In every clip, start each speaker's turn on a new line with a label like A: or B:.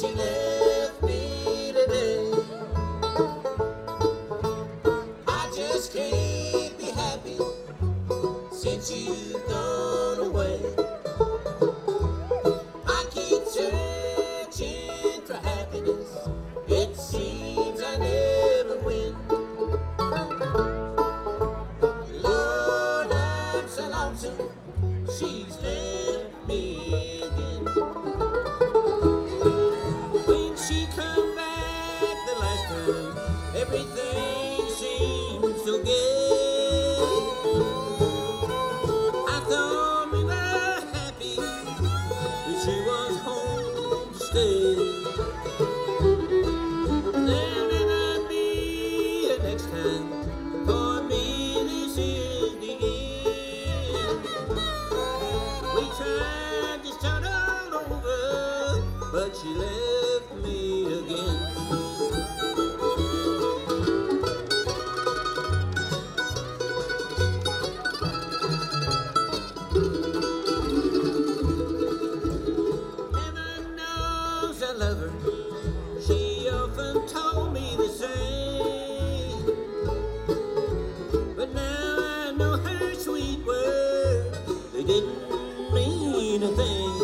A: she left me today. I just can't be happy since you've gone away. I keep searching for happiness. It seems I never win. Lord, I'm so lonesome. She's left me again. When she come back the last time, everything seems so good. I thought we were happy when she was home to stay. There'll never be a next time. For me, this is the end. We tried to start all over, but she left me again. Heaven knows I love her. She often told me the same. But now I know her sweet words, they didn't mean a thing.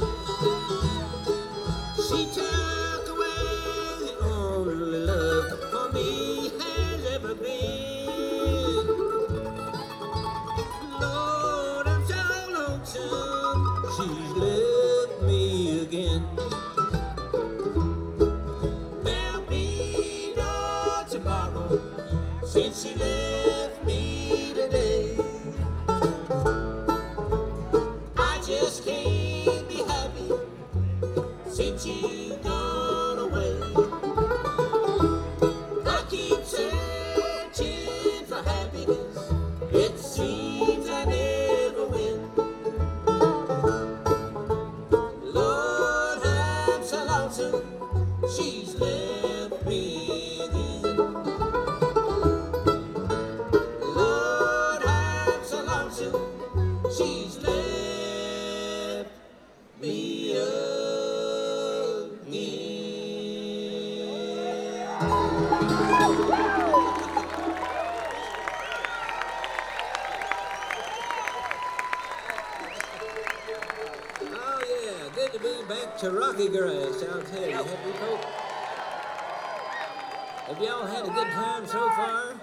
A: She took away the only love for me has ever been. Lord, I'm so lonesome. She's left me again. There'll be no tomorrow since she left me today. I just can't be happy since you've gone away. I keep searching for happiness. It seems I never win. Lord, I'm so lonesome. She's left me again. Lord, I'm so lonesome. She's left me again. Oh yeah, good to be back to Rocky Grass. I'll tell you, happy folk. Have y'all had a good time so far?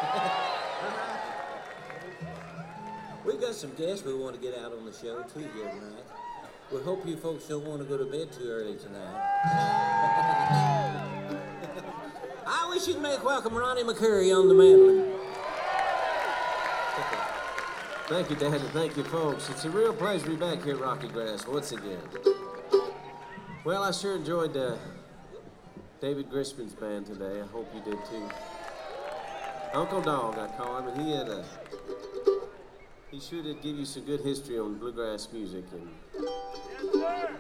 A: We got some guests we want to get out on the show too here tonight. We hope you folks don't want to go to bed too early tonight. I wish you'd make welcome Ronnie McCurry on the mandolin.
B: Thank you, Dad, and thank you, folks. It's a real pleasure to be back here at Rocky Grass once again. Well, I sure enjoyed David Grisman's band today. I hope you did too. Uncle Dog, I call him, and he sure did give you some good history on bluegrass music. And